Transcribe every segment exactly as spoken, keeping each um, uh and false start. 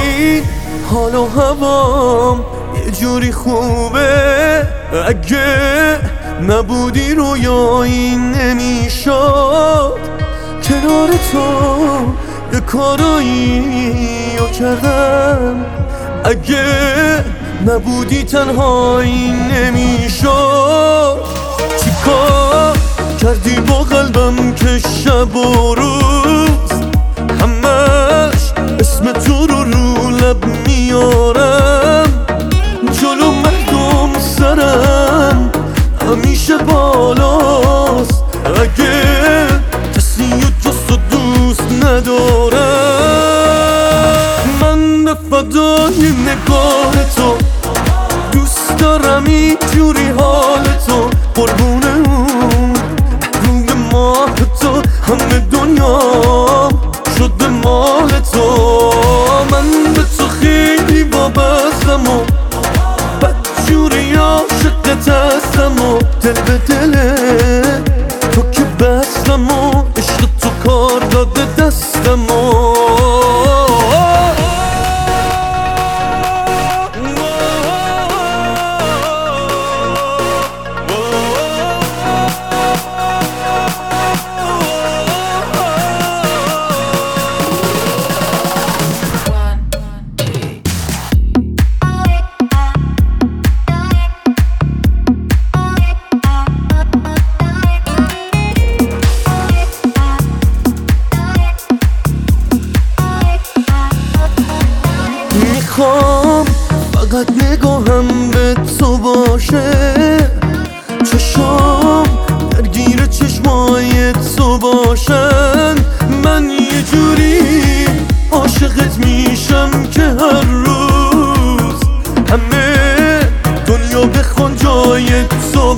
این حال و هوام یه جوری خوبه، اگه نبودی رویایی نمیشد. کنار تو یه کارایی رو کردم، اگه نبودی تنهایی نمیشد. چیکار کردی با قلبم که شب و روز همش اسم تو رو رو لب میارم؟ جلو مردم سرم همیشه بالاست، اگه کسی و جز تو دوست ندارم. من به فدای نگاه تو دوست دارم اینجوری حال تو، قربونه اون روی ماه تو همه دنیا شده مال تو. من به تو خیلی وابستم و بدجوری عاشقت هستم و دل به دل تو که بستم و عشق تو کار داده دستم و میخوام فقط نگاهم به تو باشه، چشام درگیر چشمای تو باشن. من یه جوری عاشقت میشم که هر روز همه دنیا بخوان جای تو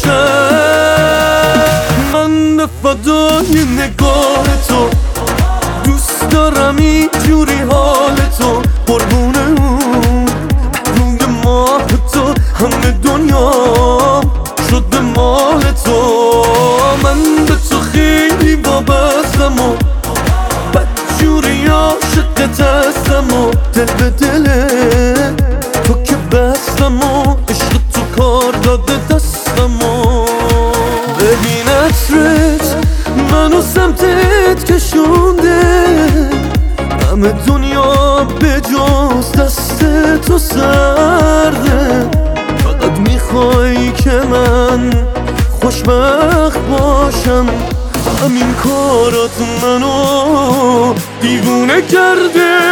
باشن. من به فدای نگاه تو دوست دارم اینجوری حال تو، قربونه اون روی ماه تو همه دنیا شده مال تو. من به تو خیلی وابستم و بدجوری عاشقت هستم و دل به دل تو که بستم و عشق تو کار داده دستم و ببین عطرت منو سمتت کشونده، همه دنیا به جز دست تو سرده. فقط میخوای که من خوشبخت باشم، همین کارات منو دیوونه کرده.